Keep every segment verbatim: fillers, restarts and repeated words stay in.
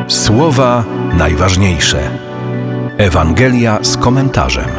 Słowa najważniejsze. Ewangelia z komentarzem.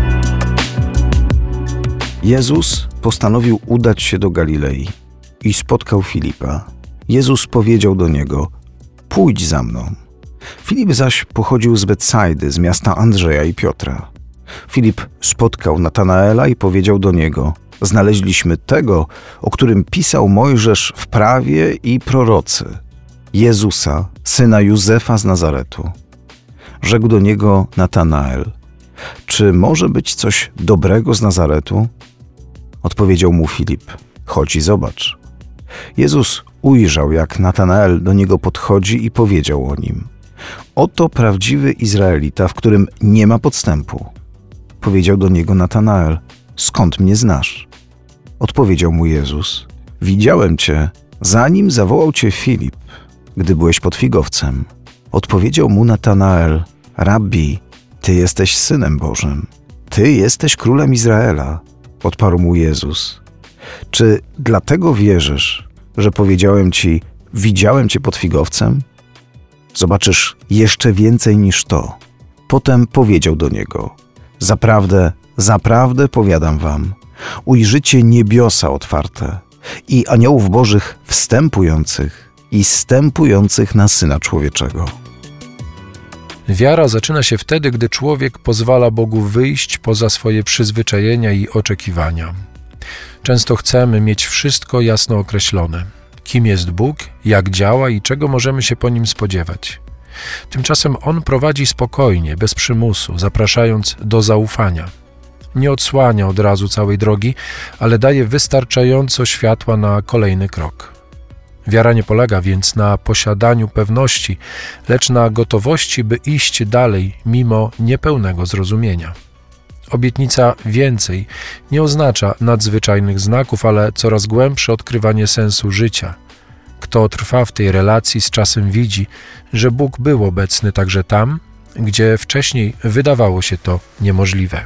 Jezus postanowił udać się do Galilei i spotkał Filipa. Jezus powiedział do niego: pójdź za mną. Filip zaś pochodził z Betsajdy, z miasta Andrzeja i Piotra. Filip spotkał Natanaela i powiedział do niego: znaleźliśmy tego, o którym pisał Mojżesz w prawie i prorocy, Jezusa, syna Józefa z Nazaretu. Rzekł do niego Natanael: czy może być coś dobrego z Nazaretu? Odpowiedział mu Filip: chodź i zobacz. Jezus ujrzał, jak Natanael do niego podchodzi i powiedział o nim: oto prawdziwy Izraelita, w którym nie ma podstępu. Powiedział do niego Natanael: skąd mnie znasz? Odpowiedział mu Jezus: widziałem cię, zanim zawołał cię Filip, gdy byłeś pod figowcem. Odpowiedział mu Natanael: Rabbi, ty jesteś Synem Bożym, ty jesteś Królem Izraela. Odparł mu Jezus: czy dlatego wierzysz, że powiedziałem ci: widziałem cię pod figowcem? Zobaczysz jeszcze więcej niż to. Potem powiedział do niego: zaprawdę, zaprawdę powiadam wam, ujrzycie niebiosa otwarte i aniołów bożych wstępujących i zstępujących na Syna Człowieczego. Wiara zaczyna się wtedy, gdy człowiek pozwala Bogu wyjść poza swoje przyzwyczajenia i oczekiwania. Często chcemy mieć wszystko jasno określone. Kim jest Bóg, jak działa i czego możemy się po Nim spodziewać. Tymczasem On prowadzi spokojnie, bez przymusu, zapraszając do zaufania. Nie odsłania od razu całej drogi, ale daje wystarczająco światła na kolejny krok. Wiara nie polega więc na posiadaniu pewności, lecz na gotowości, by iść dalej mimo niepełnego zrozumienia. Obietnica więcej nie oznacza nadzwyczajnych znaków, ale coraz głębsze odkrywanie sensu życia. Kto trwa w tej relacji, z czasem widzi, że Bóg był obecny także tam, gdzie wcześniej wydawało się to niemożliwe.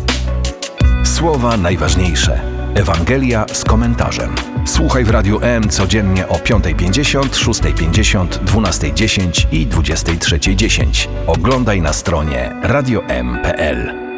Słowa najważniejsze. Ewangelia z komentarzem. Słuchaj w Radiu M codziennie o piąta pięćdziesiąt, szósta pięćdziesiąt, dwunasta dziesięć i dwudziesta trzecia dziesięć. Oglądaj na stronie radio m kropka p l.